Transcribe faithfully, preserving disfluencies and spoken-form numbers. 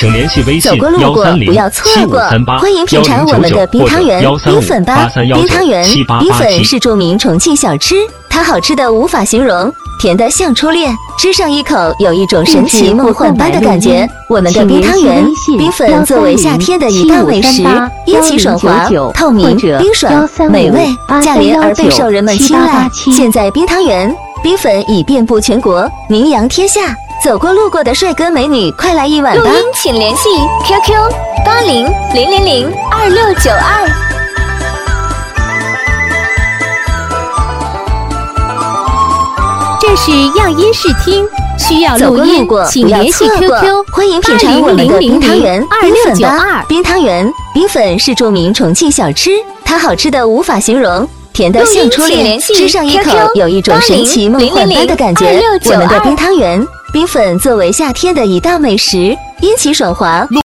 请联系微信走过路过幺三零不要错七五过三八欢迎品尝我们的冰汤圆、冰粉吧。冰汤圆、冰粉是著名重庆小吃，它好吃的无法形容，甜的像初恋，吃上一口有一种神奇梦幻般的感觉。我们的冰汤圆、冰粉作为夏天的一道美食，因其爽滑、透明、冰爽、美味、价廉而备受人们青睐。现在冰汤圆、冰粉已遍布全国，名扬天下。走过路过的帅哥美女，快来一碗吧！ 录音请联系 Q Q 八零零零零二六九二。 这是样音视听，需要走过路录音过不要请联系错 Q 过 Q 欢迎品尝我们的冰汤圆、 二冰六九粉吧二。 冰汤圆、冰粉是著名重庆小吃，它好吃的无法形容。甜的像初恋，吃上一口有一种神奇梦幻般的感觉。我们的冰汤圆、冰粉作为夏天的一道美食，因其爽滑。